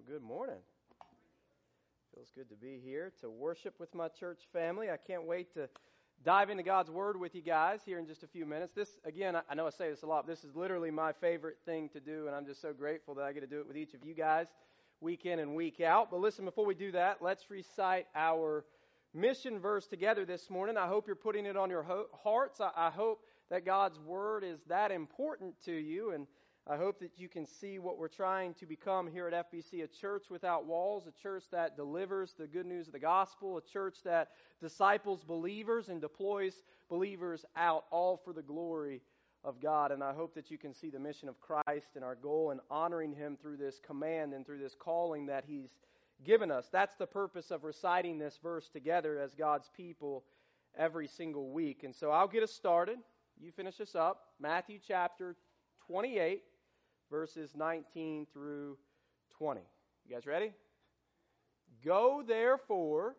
Good morning. Feels good to be here to worship with my church family. I can't wait to dive into God's Word with you guys here in just a few minutes. This, again, I know I say this a lot, but this is literally my favorite thing to do, and I'm just so grateful that I get to do it with each of you guys week in and week out. But listen, before we do that, let's recite our mission verse together this morning. I hope you're putting it on your hearts. I hope that God's Word is that important to you, and I hope that you can see what we're trying to become here at FBC, a church without walls, a church that delivers the good news of the gospel, a church that disciples believers and deploys believers out, all for the glory of God. And I hope that you can see the mission of Christ and our goal in honoring Him through this command and through this calling that He's given us. That's the purpose of reciting this verse together as God's people every single week. And so I'll get us started. You finish us up. Matthew chapter 28. Verses 19 through 20. You guys ready? Go therefore.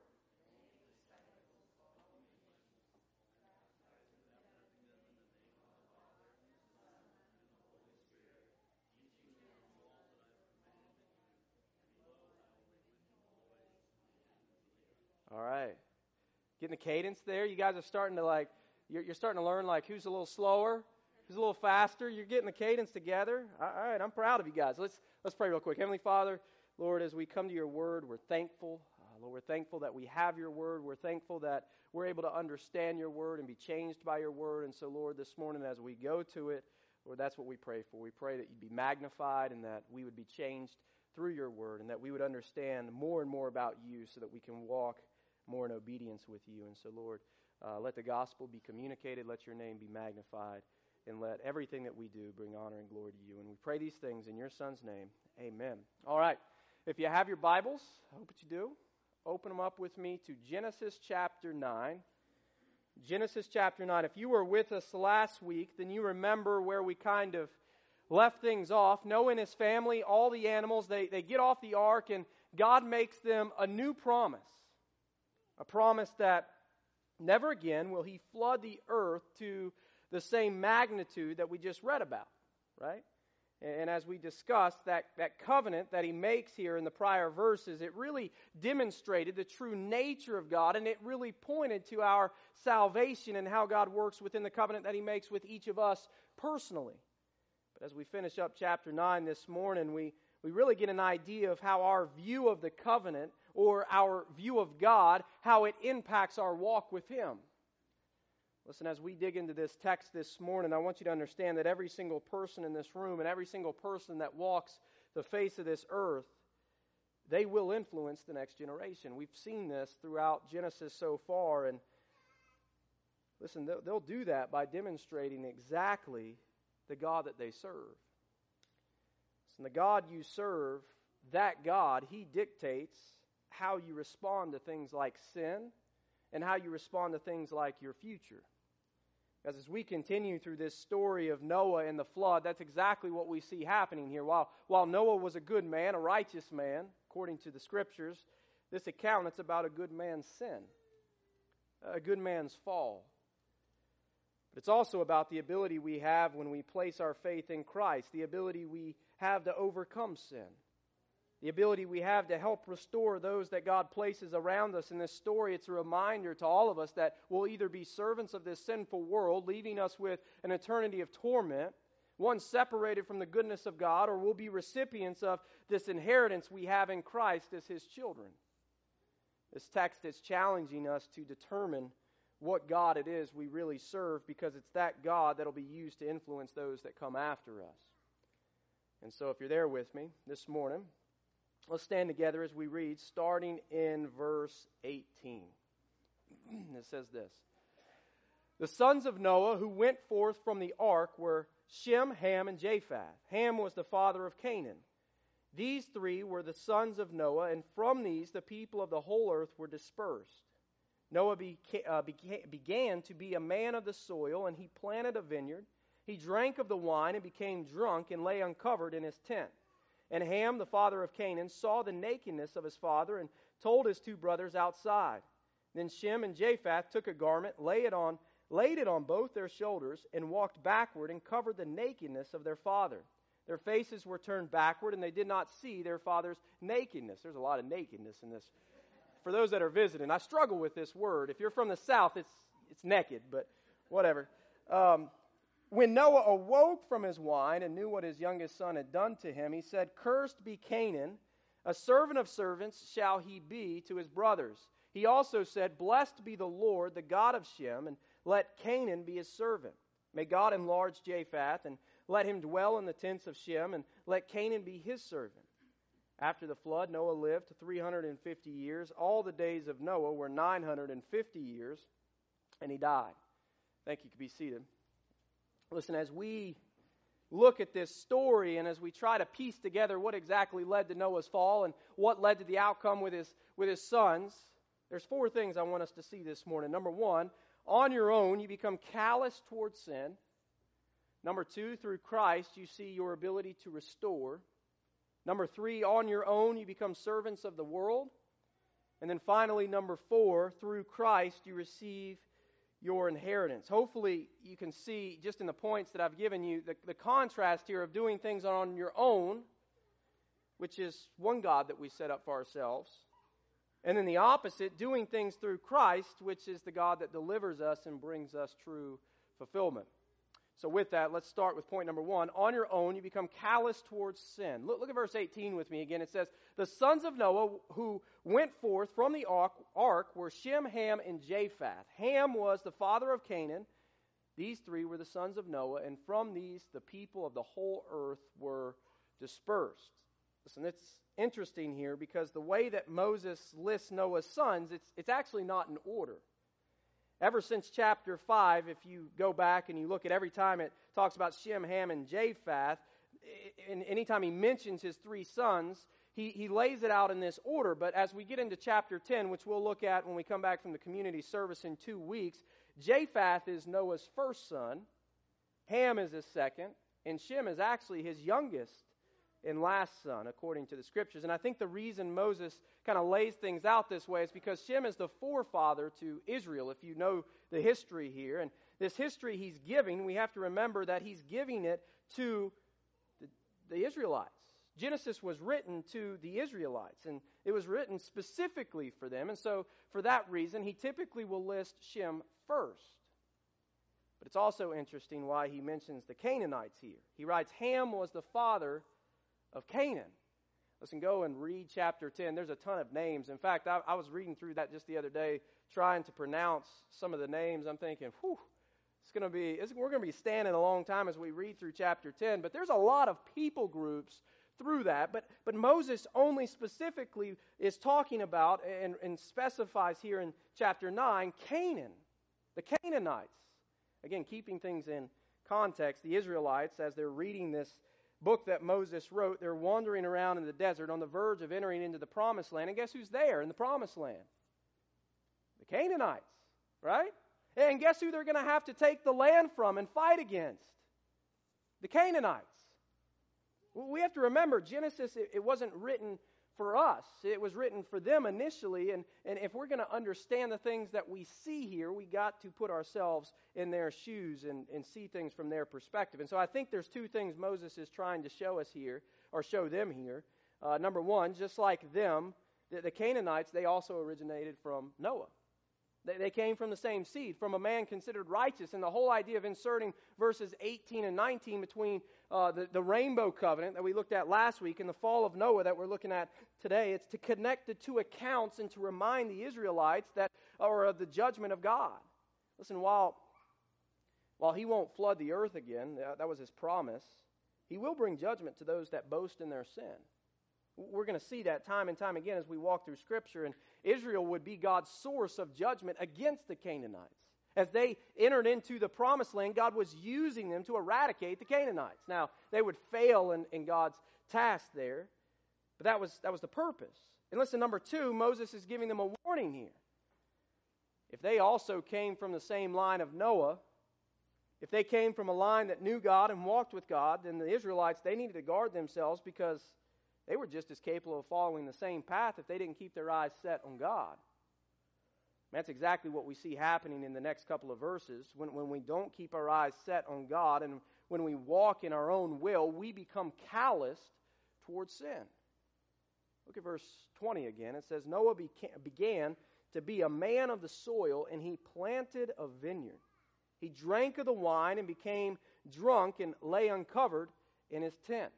All right. Getting the cadence there. You guys are starting to you're starting to learn who's a little slower. Who's a little faster. You're getting the cadence together. All right, I'm proud of you guys. Let's pray real quick. Heavenly Father, Lord, as we come to your word, we're thankful. Lord, we're thankful that we have your word. We're thankful that we're able to understand your word and be changed by your word. And so, Lord, this morning as we go to it, Lord, that's what we pray for. We pray that you'd be magnified and that we would be changed through your word and that we would understand more and more about you so that we can walk more in obedience with you. And so, Lord, let the gospel be communicated. Let your name be magnified. And let everything that we do bring honor and glory to you. And we pray these things in your Son's name. Amen. All right. If you have your Bibles, I hope that you do, open them up with me to Genesis chapter 9. Genesis chapter 9. If you were with us last week, then you remember where we kind of left things off. Noah and his family, all the animals, they get off the ark, and God makes them a new promise. A promise that never again will He flood the earth to the same magnitude that we just read about, right? And as we discussed, that covenant that He makes here in the prior verses, it really demonstrated the true nature of God, and it really pointed to our salvation and how God works within the covenant that He makes with each of us personally. But as we finish up chapter 9 this morning, we really get an idea of how our view of the covenant, or our view of God, how it impacts our walk with Him. Listen, as we dig into this text this morning, I want you to understand that every single person in this room and every single person that walks the face of this earth, they will influence the next generation. We've seen this throughout Genesis so far, and listen, they'll do that by demonstrating exactly the God that they serve. And the God you serve, that God, He dictates how you respond to things like sin and how you respond to things like your future. As we continue through this story of Noah and the flood, that's exactly what we see happening here. While Noah was a good man, a righteous man, according to the Scriptures, this account, it's about a good man's sin, a good man's fall. But it's also about the ability we have when we place our faith in Christ, the ability we have to overcome sin. The ability we have to help restore those that God places around us. In this story, it's a reminder to all of us that we'll either be servants of this sinful world, leaving us with an eternity of torment, one separated from the goodness of God, or we'll be recipients of this inheritance we have in Christ as His children. This text is challenging us to determine what God it is we really serve, because it's that God that'll be used to influence those that come after us. And so if you're there with me this morning, let's stand together as we read, starting in verse 18. It says this: The sons of Noah who went forth from the ark were Shem, Ham, and Japheth. Ham was the father of Canaan. These three were the sons of Noah, and from these the people of the whole earth were dispersed. Noah began to be a man of the soil, and he planted a vineyard. He drank of the wine and became drunk and lay uncovered in his tent. And Ham, the father of Canaan, saw the nakedness of his father and told his two brothers outside. Then Shem and Japheth took a garment, laid it on both their shoulders, and walked backward and covered the nakedness of their father. Their faces were turned backward, and they did not see their father's nakedness. There's a lot of nakedness in this. For those that are visiting, I struggle with this word. If you're from the South, it's naked, but whatever. When Noah awoke from his wine and knew what his youngest son had done to him, he said, "Cursed be Canaan, a servant of servants shall he be to his brothers." He also said, "Blessed be the Lord, the God of Shem, and let Canaan be his servant. May God enlarge Japheth, and let him dwell in the tents of Shem, and let Canaan be his servant." After the flood, Noah lived 350 years. All the days of Noah were 950 years, and he died. Thank you. You can be seated. Listen, as we look at this story and as we try to piece together what exactly led to Noah's fall and what led to the outcome with his sons, there's 4 things I want us to see this morning. Number 1, on your own, you become callous towards sin. Number 2, through Christ, you see your ability to restore. Number 3, on your own, you become servants of the world. And then finally, number 4, through Christ, you receive your inheritance. Hopefully, you can see just in the points that I've given you, the contrast here of doing things on your own, which is one God that we set up for ourselves, and then the opposite, doing things through Christ, which is the God that delivers us and brings us true fulfillment. So with that, let's start with point number 1. On your own, you become callous towards sin. Look at verse 18 with me again. It says, "The sons of Noah who went forth from the ark were Shem, Ham, and Japheth. Ham was the father of Canaan. These 3 were the sons of Noah, and from these the people of the whole earth were dispersed." Listen, it's interesting here because the way that Moses lists Noah's sons, it's actually not in order. Ever since chapter 5, if you go back and you look at every time it talks about Shem, Ham, and Japheth, and anytime he mentions his 3 sons, he lays it out in this order. But as we get into chapter 10, which we'll look at when we come back from the community service in 2 weeks, Japheth is Noah's first son, Ham is his second, and Shem is actually his youngest and last son, according to the Scriptures. And I think the reason Moses kind of lays things out this way is because Shem is the forefather to Israel, if you know the history here. And this history he's giving, we have to remember that he's giving it to the Israelites. Genesis was written to the Israelites, and it was written specifically for them. And so, for that reason, he typically will list Shem first. But it's also interesting why he mentions the Canaanites here. He writes, Ham was the father of Canaan. Listen, go and read chapter 10. There's a ton of names. In fact, I was reading through that just the other day, trying to pronounce some of the names. I'm thinking, we're going to be standing a long time as we read through chapter 10. But there's a lot of people groups through that. But Moses only specifically is talking about and specifies here in chapter 9, Canaan, the Canaanites. Again, keeping things in context, the Israelites, as they're reading this book that Moses wrote, they're wandering around in the desert on the verge of entering into the promised land. And guess who's there in the promised land? The Canaanites, right? And guess who they're going to have to take the land from and fight against? The Canaanites. We have to remember, Genesis, it wasn't written for us. It was written for them initially, and if we're going to understand the things that we see here, we got to put ourselves in their shoes and see things from their perspective. And so I think there's 2 things Moses is trying to show us here, or show them here. Number 1, just like them, the Canaanites, they also originated from Noah. They came from the same seed, from a man considered righteous. And the whole idea of inserting verses 18 and 19 between the rainbow covenant that we looked at last week and the fall of Noah that we're looking at today, it's to connect the 2 accounts and to remind the Israelites that are of the judgment of God. Listen, while he won't flood the earth again, that was his promise, he will bring judgment to those that boast in their sin. We're going to see that time and time again as we walk through Scripture. And Israel would be God's source of judgment against the Canaanites. As they entered into the promised land, God was using them to eradicate the Canaanites. Now, they would fail in God's task there, but that was the purpose. And listen, number 2, Moses is giving them a warning here. If they also came from the same line of Noah, if they came from a line that knew God and walked with God, then the Israelites, they needed to guard themselves because they were just as capable of following the same path if they didn't keep their eyes set on God. That's exactly what we see happening in the next couple of verses. When we don't keep our eyes set on God and when we walk in our own will, we become calloused towards sin. Look at verse 20 again. It says, Noah began to be a man of the soil, and he planted a vineyard. He drank of the wine and became drunk and lay uncovered in his tent.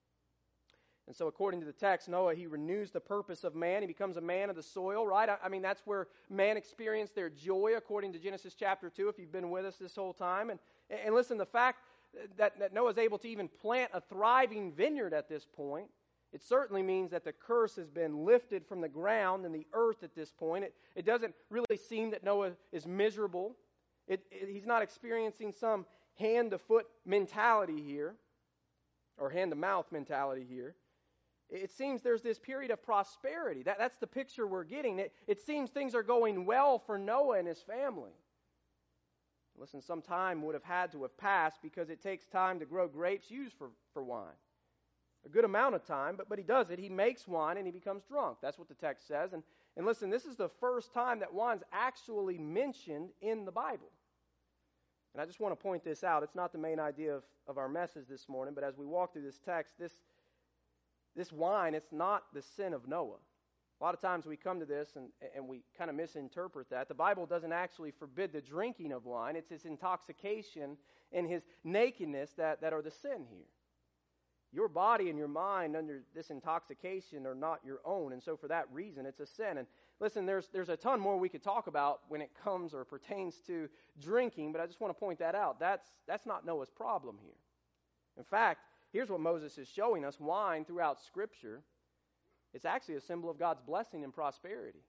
And so according to the text, Noah, he renews the purpose of man. He becomes a man of the soil, right? I mean, that's where man experienced their joy, according to Genesis chapter 2, if you've been with us this whole time. And listen, the fact that Noah is able to even plant a thriving vineyard at this point, it certainly means that the curse has been lifted from the ground and the earth at this point. It doesn't really seem that Noah is miserable. He's not experiencing some hand-to-foot mentality here, or hand-to-mouth mentality here. It seems there's this period of prosperity. That's the picture we're getting. It seems things are going well for Noah and his family. Listen, some time would have had to have passed because it takes time to grow grapes used for wine. A good amount of time, but he does it. He makes wine and he becomes drunk. That's what the text says. And listen, this is the first time that wine's actually mentioned in the Bible. And I just want to point this out. It's not the main idea of our message this morning, but as we walk through this text, this wine, it's not the sin of Noah. A lot of times we come to this and we kind of misinterpret that. The Bible doesn't actually forbid the drinking of wine. It's his intoxication and his nakedness that are the sin here. Your body and your mind under this intoxication are not your own, and so for that reason it's a sin. And listen, there's a ton more we could talk about when it comes or pertains to drinking, but I just want to point that out. That's not Noah's problem here. In fact, here's what Moses is showing us. Wine throughout Scripture, it's actually a symbol of God's blessing and prosperity.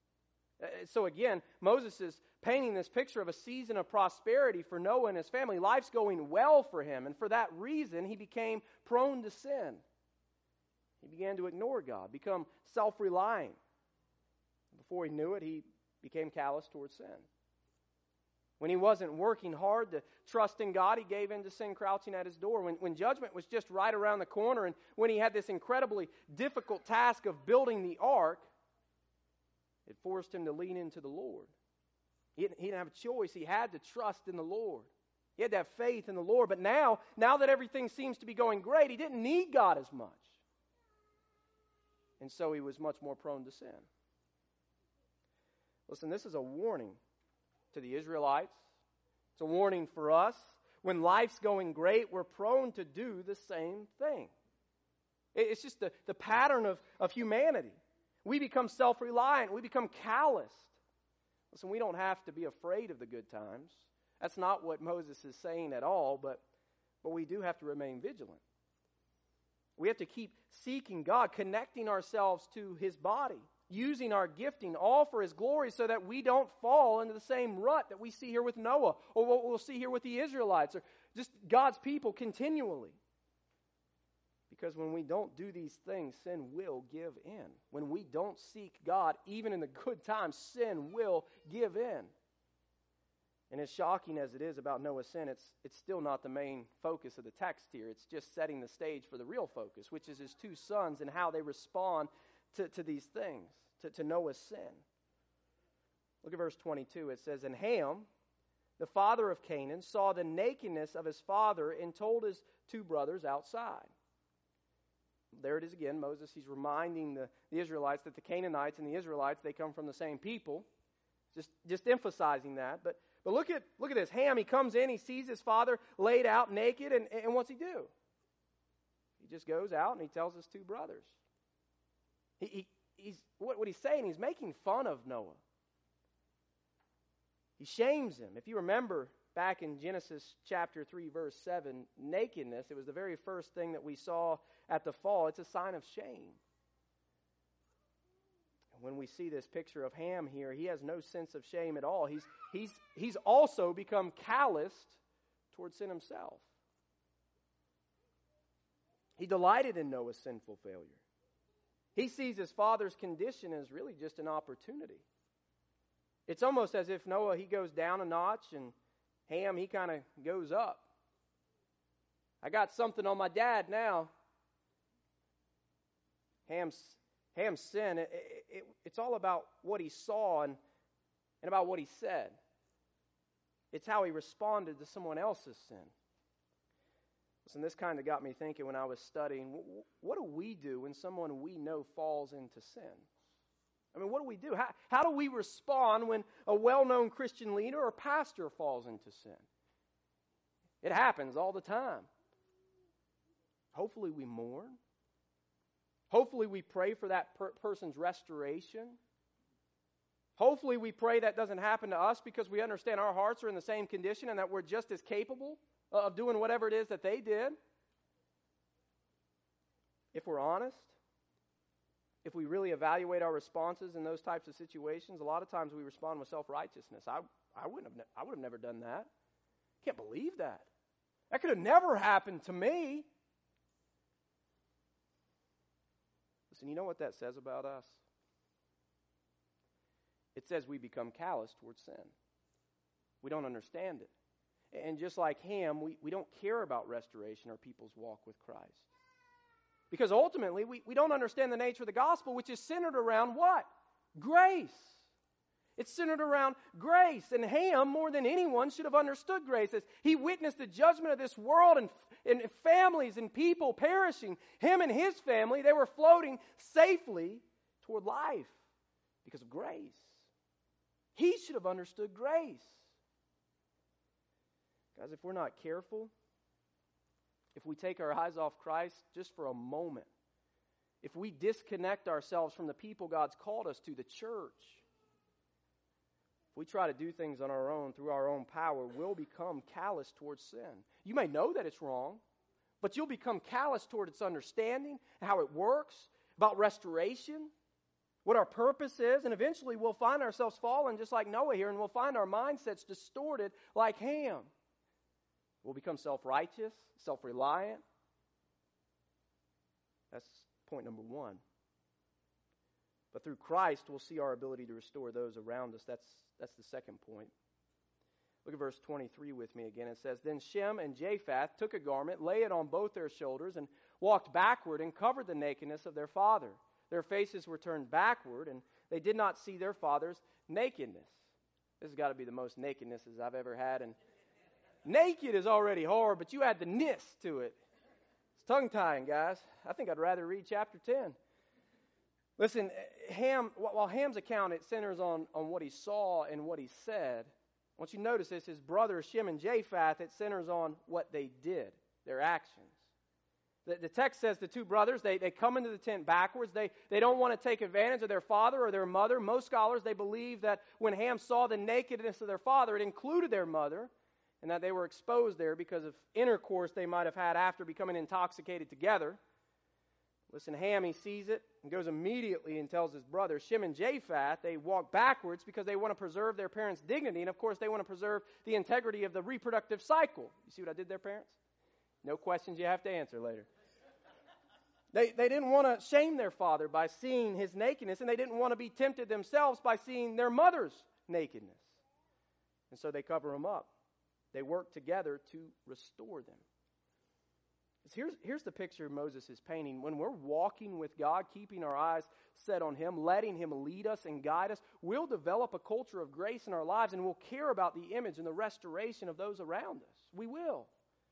So again, Moses is painting this picture of a season of prosperity for Noah and his family. Life's going well for him, and for that reason, he became prone to sin. He began to ignore God, become self-reliant. Before he knew it, he became callous towards sin. When he wasn't working hard to trust in God, he gave in to sin crouching at his door. When judgment was just right around the corner, and when he had this incredibly difficult task of building the ark, it forced him to lean into the Lord. He didn't have a choice. He had to trust in the Lord. He had to have faith in the Lord. But now that everything seems to be going great, he didn't need God as much. And so he was much more prone to sin. Listen, this is a warning to the Israelites. It's a warning for us. When life's going great, we're prone to do the same thing. It's just the pattern of humanity. We become self-reliant. We become calloused. Listen, we don't have to be afraid of the good times. That's not what Moses is saying at all, but we do have to remain vigilant. We have to keep seeking God, connecting ourselves to His body, using our gifting all for His glory so that we don't fall into the same rut that we see here with Noah or what we'll see here with the Israelites or just God's people continually. Because when we don't do these things, sin will give in. When we don't seek God, even in the good times, sin will give in. And as shocking as it is about Noah's sin, it's still not the main focus of the text here. It's just setting the stage for the real focus, which is his two sons and how they respond to these things, to Noah's sin. Look at verse 22. It says, "And Ham, the father of Canaan, saw the nakedness of his father and told his two brothers outside." There it is again. Moses, he's reminding the Israelites that the Canaanites and the Israelites, they come from the same people. Just emphasizing that. But look at this. Ham, he comes in, he sees his father laid out naked, and what's he do? He just goes out and he tells his two brothers. What he's saying, he's making fun of Noah. He shames him. If you remember back in Genesis chapter 3, verse 7, nakedness, it was the very first thing that we saw at the fall. It's a sign of shame. And when we see this picture of Ham here, he has no sense of shame at all. He's also become calloused towards sin himself. He delighted in Noah's sinful failure. He sees his father's condition as really just an opportunity. It's almost as if Noah, he goes down a notch and Ham, he kind of goes up. I got something on my dad now. Ham's sin, it's all about what he saw. And and about what he said. It's how he responded to someone else's sin. Listen, this kind of got me thinking when I was studying, what do we do when someone we know falls into sin? I mean, what do we do? How do we respond when a well-known Christian leader or pastor falls into sin? It happens all the time. Hopefully we mourn. Hopefully we pray for that person's restoration. Hopefully we pray that doesn't happen to us because we understand our hearts are in the same condition and that we're just as capable of doing whatever it is that they did. If we're honest, if we really evaluate our responses in those types of situations, a lot of times we respond with self-righteousness. I would have never done that. Can't believe that. That could have never happened to me. Listen, you know what that says about us? It says we become callous towards sin. We don't understand it. And just like Ham, we don't care about restoration or people's walk with Christ. Because ultimately, we don't understand the nature of the gospel, which is centered around what? Grace. It's centered around grace. And Ham, more than anyone, should have understood grace. As he witnessed the judgment of this world and families and people perishing. Him and his family, they were floating safely toward life because of grace. He should have understood grace. Guys, if we're not careful, if we take our eyes off Christ just for a moment, if we disconnect ourselves from the people God's called us to, the church, if we try to do things on our own, through our own power, we'll become callous towards sin. You may know that it's wrong, but you'll become callous toward its understanding, how it works, about restoration, what our purpose is, and eventually we'll find ourselves falling just like Noah here, and we'll find our mindsets distorted like Ham. We'll become self-righteous, self-reliant. That's point number one. But through Christ, we'll see our ability to restore those around us. That's the second point. Look at verse 23 with me again. It says, Then Shem and Japheth took a garment, lay it on both their shoulders, and walked backward and covered the nakedness of their father. Their faces were turned backward, and they did not see their father's nakedness. This has got to be the most nakednesses I've ever had. And naked is already hard, but you add the ness to it. It's tongue-tying, guys. I think I'd rather read chapter 10. Listen, while Ham's account, it centers on what he saw and what he said. Once you notice this, his brothers, Shem and Japheth, it centers on what they did, their actions. The text says the two brothers, they come into the tent backwards. They don't want to take advantage of their father or their mother. Most scholars, they believe that when Ham saw the nakedness of their father, it included their mother, and that they were exposed there because of intercourse they might have had after becoming intoxicated together. Listen, Ham, he sees it and goes immediately and tells his brothers. Shem and Japheth, they walk backwards because they want to preserve their parents' dignity, and of course they want to preserve the integrity of the reproductive cycle. You see what I did there, parents? No questions you have to answer later. They didn't want to shame their father by seeing his nakedness, and they didn't want to be tempted themselves by seeing their mother's nakedness. And so they cover them up. They work together to restore them. Here's the picture Moses is painting. When we're walking with God, keeping our eyes set on Him, letting Him lead us and guide us, we'll develop a culture of grace in our lives, and we'll care about the image and the restoration of those around us. We will.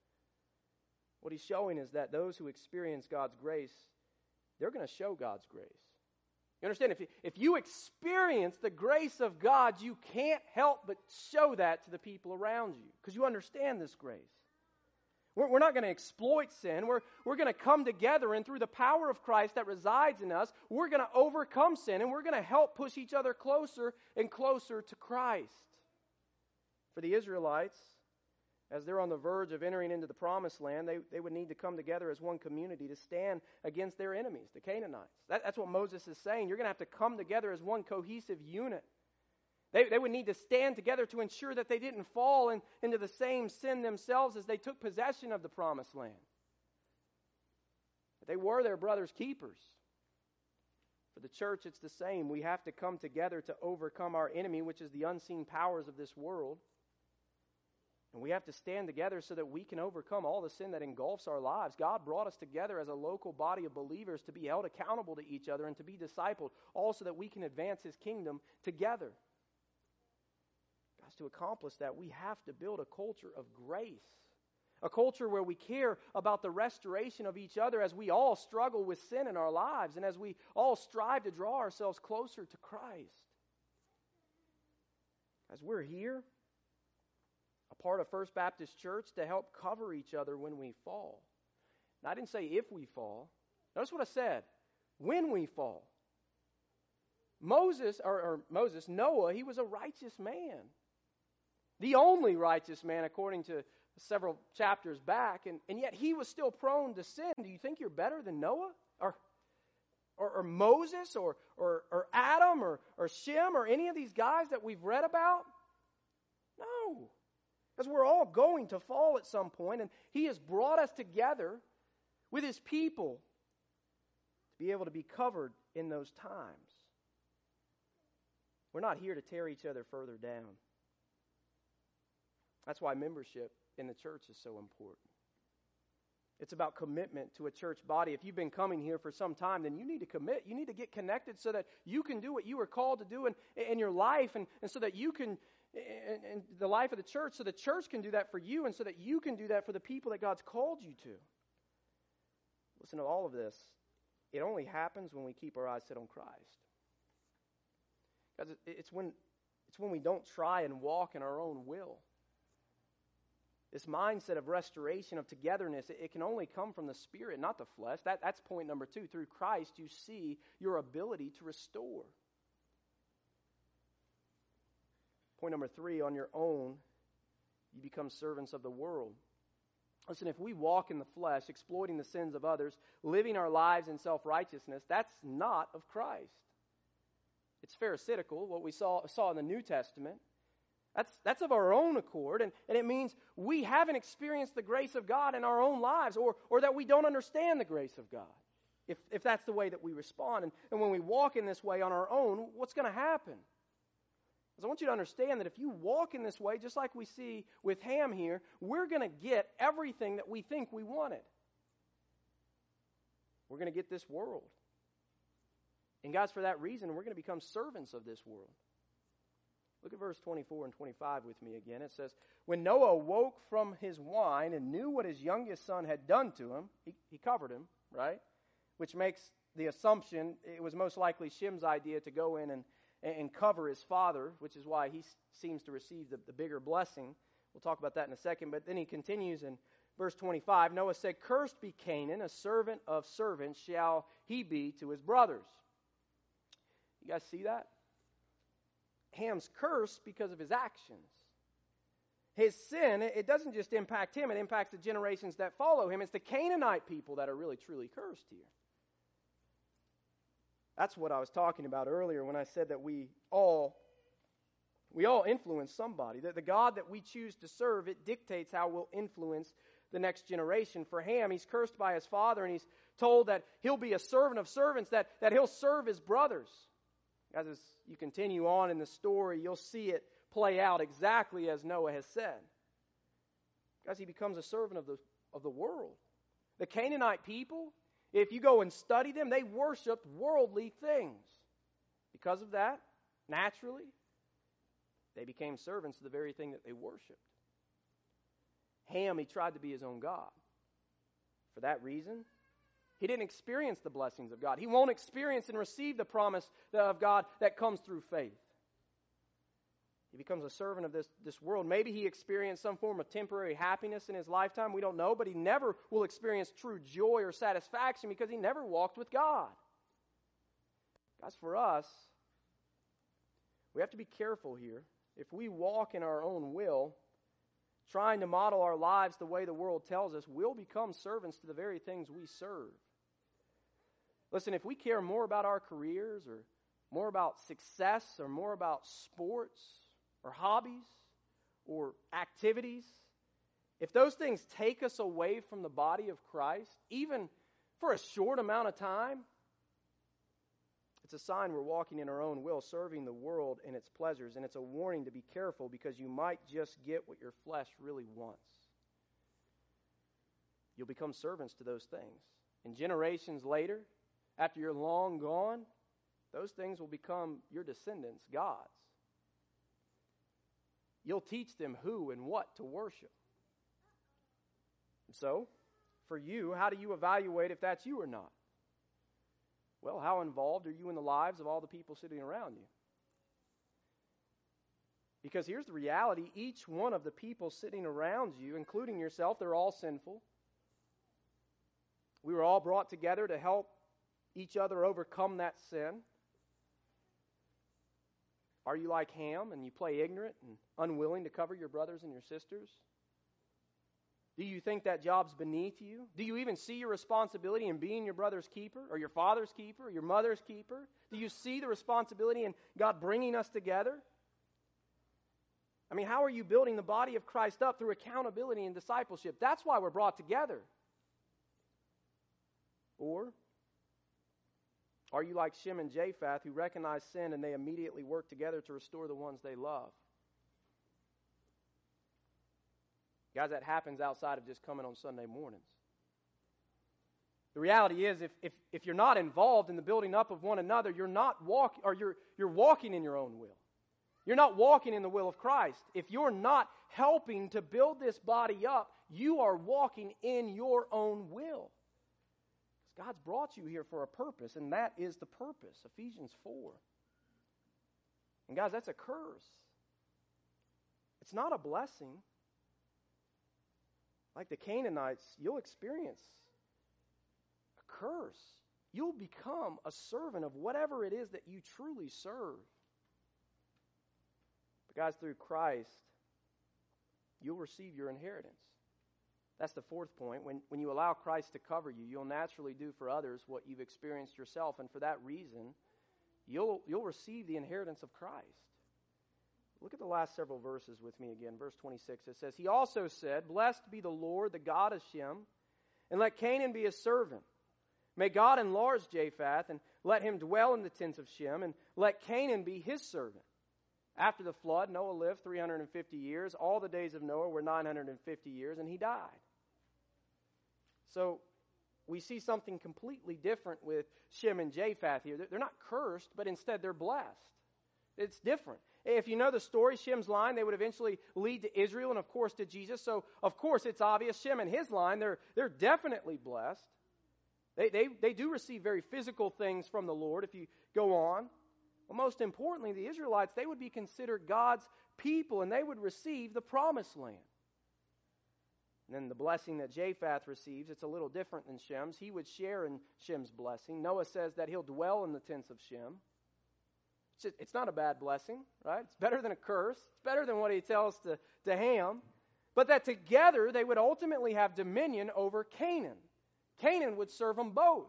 What he's showing is that those who experience God's grace, they're going to show God's grace. You understand? If you experience the grace of God, you can't help but show that to the people around you because you understand this grace. We're not going to exploit sin. We're going to come together, and through the power of Christ that resides in us, we're going to overcome sin, and we're going to help push each other closer and closer to Christ. For the Israelites, as they're on the verge of entering into the promised land, they would need to come together as one community to stand against their enemies, the Canaanites. That's what Moses is saying. You're going to have to come together as one cohesive unit. They would need to stand together to ensure that they didn't fall into the same sin themselves as they took possession of the promised land. But they were their brother's keepers. For the church, it's the same. We have to come together to overcome our enemy, which is the unseen powers of this world. And we have to stand together so that we can overcome all the sin that engulfs our lives. God brought us together as a local body of believers to be held accountable to each other and to be discipled, all so that we can advance His kingdom together. Guys, to accomplish that, we have to build a culture of grace. A culture where we care about the restoration of each other as we all struggle with sin in our lives and as we all strive to draw ourselves closer to Christ. As we're here, a part of First Baptist Church, to help cover each other when we fall. And I didn't say if we fall. Notice what I said. When we fall. Noah, he was a righteous man. The only righteous man according to several chapters back, and yet he was still prone to sin. Do you think you're better than Noah? Or Moses? Or Adam? Or Shem? Or any of these guys that we've read about? No. Because we're all going to fall at some point, and he has brought us together with his people to be able to be covered in those times. We're not here to tear each other further down. That's why membership in the church is so important. It's about commitment to a church body. If you've been coming here for some time, then you need to commit. You need to get connected so that you can do what you were called to do in your life, and so that you can, in the life of the church, so the church can do that for you, and so that you can do that for the people that God's called you to. Listen to all of this. It only happens when we keep our eyes set on Christ. Because it's when we don't try and walk in our own will. This mindset of restoration, of togetherness, it can only come from the Spirit, not the flesh. That's point number 2. Through Christ, you see your ability to restore. Point number 3, on your own, you become servants of the world. Listen, if we walk in the flesh, exploiting the sins of others, living our lives in self-righteousness, that's not of Christ. It's pharisaical, what we saw in the New Testament. That's of our own accord, and it means we haven't experienced the grace of God in our own lives, or that we don't understand the grace of God, if that's the way that we respond. And when we walk in this way on our own, what's going to happen? Because I want you to understand that if you walk in this way, just like we see with Ham here, we're going to get everything that we think we wanted. We're going to get this world. And guys, for that reason, we're going to become servants of this world. Look at verse 24 and 25 with me again. It says, when Noah woke from his wine and knew what his youngest son had done to him, he covered him, right? Which makes the assumption it was most likely Shem's idea to go in and cover his father, which is why he seems to receive the bigger blessing. We'll talk about that in a second. But then he continues in verse 25. Noah said, cursed be Canaan, a servant of servants shall he be to his brothers. You guys see that? Ham's cursed because of his actions. His sin, it doesn't just impact him, it impacts the generations that follow him. It's the Canaanite people that are really, truly cursed here. That's what I was talking about earlier when I said that we all influence somebody. That the God that we choose to serve, it dictates how we'll influence the next generation. For Ham, he's cursed by his father, and he's told that he'll be a servant of servants, that he'll serve his brothers. As you continue on in the story, you'll see it play out exactly as Noah has said. As he becomes a servant of the world. The Canaanite people, if you go and study them, they worshiped worldly things. Because of that, naturally, they became servants of the very thing that they worshiped. Ham, he tried to be his own God. For that reason, he didn't experience the blessings of God. He won't experience and receive the promise of God that comes through faith. He becomes a servant of this world. Maybe he experienced some form of temporary happiness in his lifetime. We don't know, but he never will experience true joy or satisfaction because he never walked with God. Guys, for us, we have to be careful here. If we walk in our own will, trying to model our lives the way the world tells us, we'll become servants to the very things we serve. Listen, if we care more about our careers or more about success or more about sports or hobbies or activities, if those things take us away from the body of Christ, even for a short amount of time, it's a sign we're walking in our own will, serving the world and its pleasures, and it's a warning to be careful because you might just get what your flesh really wants. You'll become servants to those things. And generations later, after you're long gone, those things will become your descendants' gods. You'll teach them who and what to worship. So, for you, how do you evaluate if that's you or not? Well, how involved are you in the lives of all the people sitting around you? Because here's the reality. Each one of the people sitting around you, including yourself, they're all sinful. We were all brought together to help each other overcome that sin. Are you like Ham and you play ignorant and unwilling to cover your brothers and your sisters? Do you think that job's beneath you? Do you even see your responsibility in being your brother's keeper or your father's keeper or your mother's keeper? Do you see the responsibility in God bringing us together? I mean, how are you building the body of Christ up through accountability and discipleship? That's why we're brought together. Or are you like Shem and Japheth, who recognize sin and they immediately work together to restore the ones they love? Guys, that happens outside of just coming on Sunday mornings. The reality is, if you're not involved in the building up of one another, you're walking in your own will. You're not walking in the will of Christ. If you're not helping to build this body up, you are walking in your own will. God's brought you here for a purpose, and that is the purpose, Ephesians 4. And guys, that's a curse. It's not a blessing. Like the Canaanites, you'll experience a curse. You'll become a servant of whatever it is that you truly serve. But guys, through Christ, you'll receive your inheritance. That's the fourth point. When you allow Christ to cover you, you'll naturally do for others what you've experienced yourself. And for that reason, you'll receive the inheritance of Christ. Look at the last several verses with me again. Verse 26, it says, He also said, Blessed be the Lord, the God of Shem, and let Canaan be his servant. May God enlarge Japheth, and let him dwell in the tents of Shem, and let Canaan be his servant. After the flood, Noah lived 350 years. All the days of Noah were 950 years, and he died. So we see something completely different with Shem and Japheth here. They're not cursed, but instead they're blessed. It's different. If you know the story, Shem's line, they would eventually lead to Israel and, of course, to Jesus. So, of course, it's obvious Shem and his line, they're definitely blessed. They do receive very physical things from the Lord if you go on. Well, most importantly, the Israelites, they would be considered God's people, and they would receive the promised land. And then the blessing that Japheth receives, it's a little different than Shem's. He would share in Shem's blessing. Noah says that he'll dwell in the tents of Shem. It's not a bad blessing, right? It's better than a curse. It's better than what he tells to Ham. But that together they would ultimately have dominion over Canaan. Canaan would serve them both.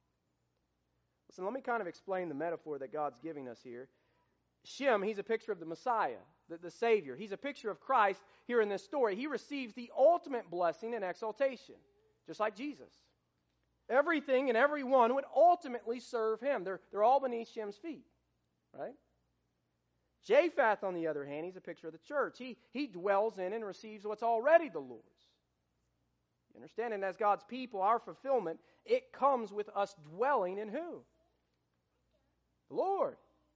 Listen, let me kind of explain the metaphor that God's giving us here. Shem, he's a picture of the Messiah, the Savior. He's a picture of Christ here in this story. He receives the ultimate blessing and exaltation, just like Jesus. Everything and everyone would ultimately serve him. They're all beneath Shem's feet, right? Japheth, on the other hand, he's a picture of the church. He dwells in and receives what's already the Lord's. You understand? And as God's people, our fulfillment, it comes with us dwelling in who? The Lord.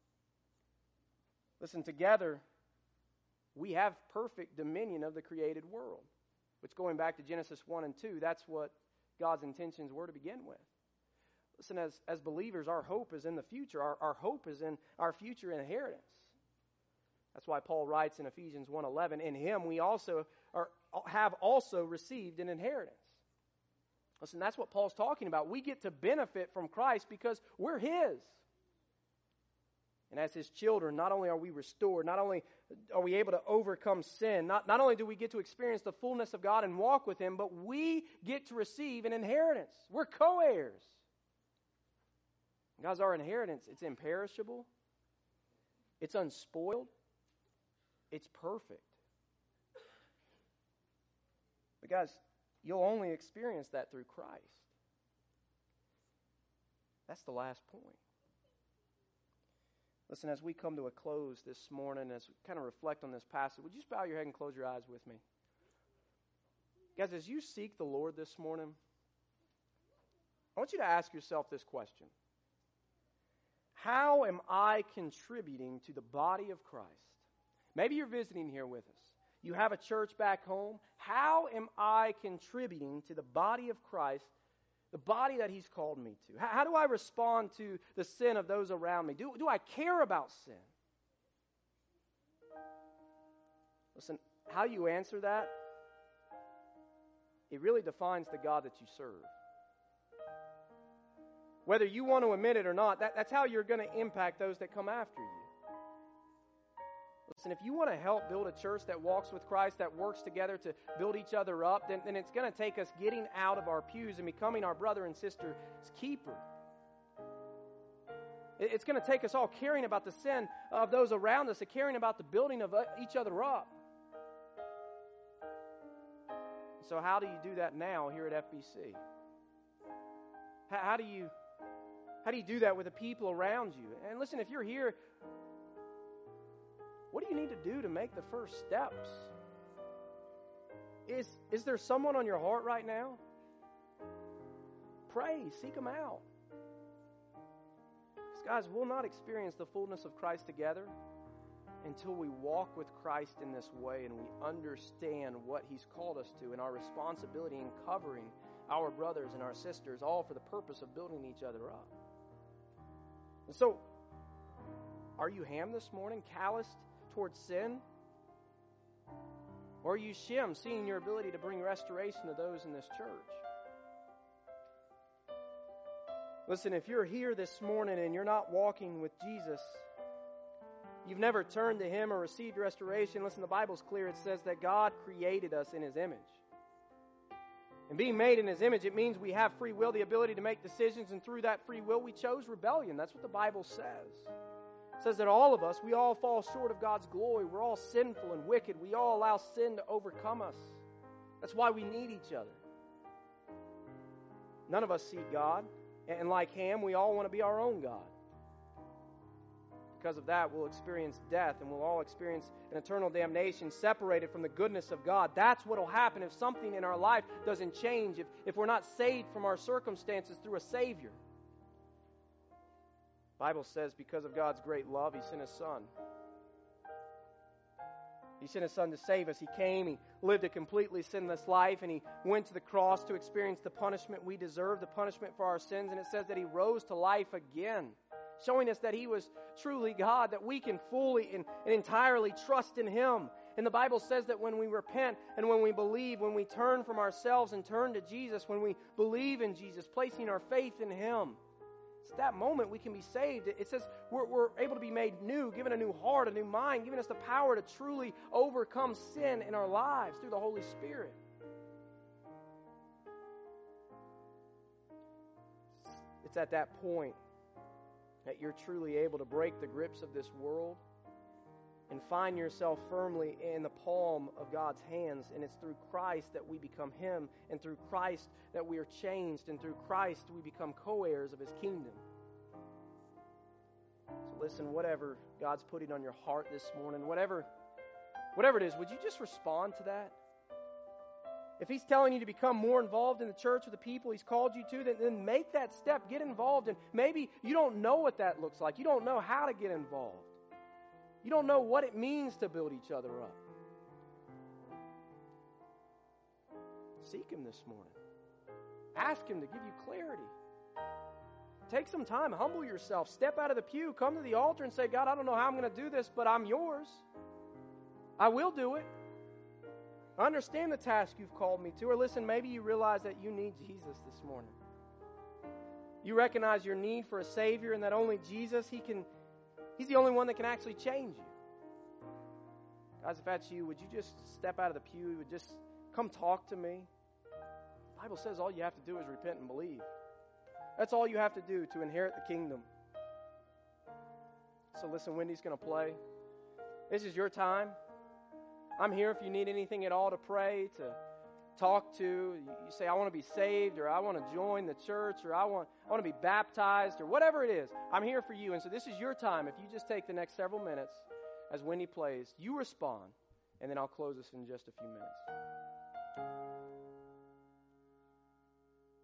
Listen, together, we have perfect dominion of the created world. Which, going back to Genesis 1 and 2, that's what God's intentions were to begin with. Listen, as believers, our hope is in the future. Our hope is in our future inheritance. That's why Paul writes in Ephesians 1:11, in him we also have also received an inheritance. Listen, that's what Paul's talking about. We get to benefit from Christ because we're his. And as his children, not only are we restored, not only are we able to overcome sin, not only do we get to experience the fullness of God and walk with him, but we get to receive an inheritance. We're co-heirs. Guys, our inheritance, it's imperishable. It's unspoiled. It's perfect. But guys, you'll only experience that through Christ. That's the last point. Listen, as we come to a close this morning, as we kind of reflect on this passage, would you just bow your head and close your eyes with me? Guys, as you seek the Lord this morning, I want you to ask yourself this question. How am I contributing to the body of Christ? Maybe you're visiting here with us. You have a church back home. How am I contributing to the body of Christ, the body that He's called me to? How do I respond to the sin of those around me? Do I care about sin? Listen, how you answer that, it really defines the God that you serve. Whether you want to admit it or not, that's how you're going to impact those that come after you. Listen, if you want to help build a church that walks with Christ, that works together to build each other up, then it's going to take us getting out of our pews and becoming our brother and sister's keeper. It's going to take us all caring about the sin of those around us and caring about the building of each other up. So how do you do that now here at FBC? How do you do that with the people around you? And listen, if you're here, what do you need to do to make the first steps? Is there someone on your heart right now? Pray, seek them out. Because guys, we'll not experience the fullness of Christ together until we walk with Christ in this way and we understand what He's called us to and our responsibility in covering our brothers and our sisters, all for the purpose of building each other up. And so, are you ham this morning, calloused towards sin? Or are you Shem, seeing your ability to bring restoration to those in this church? Listen, if you're here this morning and you're not walking with Jesus, you've never turned to Him or received restoration, listen, the Bible's clear. It says that God created us in His image. And being made in His image, it means we have free will, the ability to make decisions, and through that free will, we chose rebellion. That's what the Bible says. It says that all of us, we all fall short of God's glory. We're all sinful and wicked. We all allow sin to overcome us. That's why we need each other. None of us see God. And like Ham, we all want to be our own God. Because of that, we'll experience death, and we'll all experience an eternal damnation, separated from the goodness of God. That's what will happen if something in our life doesn't change, if we're not saved from our circumstances through a Savior. The Bible says because of God's great love, He sent His Son. He sent His Son to save us. He came, He lived a completely sinless life, and He went to the cross to experience the punishment we deserve, the punishment for our sins, and it says that He rose to life again, showing us that He was truly God, that we can fully and entirely trust in Him. And the Bible says that when we repent and when we believe, when we turn from ourselves and turn to Jesus, when we believe in Jesus, placing our faith in Him, it's at that moment we can be saved. It says we're able to be made new, given a new heart, a new mind, giving us the power to truly overcome sin in our lives through the Holy Spirit. It's at that point that you're truly able to break the grips of this world and find yourself firmly in the palm of God's hands. And it's through Christ that we become Him, and through Christ that we are changed, and through Christ we become co-heirs of His kingdom. So listen, whatever God's putting on your heart this morning, whatever it is, would you just respond to that? If He's telling you to become more involved in the church with the people He's called you to, then make that step. Get involved. And maybe you don't know what that looks like. You don't know how to get involved. You don't know what it means to build each other up. Seek Him this morning. Ask Him to give you clarity. Take some time. Humble yourself. Step out of the pew. Come to the altar and say, God, I don't know how I'm going to do this, but I'm yours. I will do it. I understand the task You've called me to. Or listen, maybe you realize that you need Jesus this morning. You recognize your need for a Savior and that only Jesus, He's the only one that can actually change you. Guys, if that's you, would you just step out of the pew? Would just come talk to me? The Bible says all you have to do is repent and believe. That's all you have to do to inherit the kingdom. So listen, Wendy's going to play. This is your time. I'm here if you need anything at all to pray, to talk to. You say, I want to be saved, or I want to join the church, or I want to be baptized, or whatever it is. I'm here for you. And so this is your time. If you just take the next several minutes as Wendy plays, you respond, and then I'll close this in just a few minutes.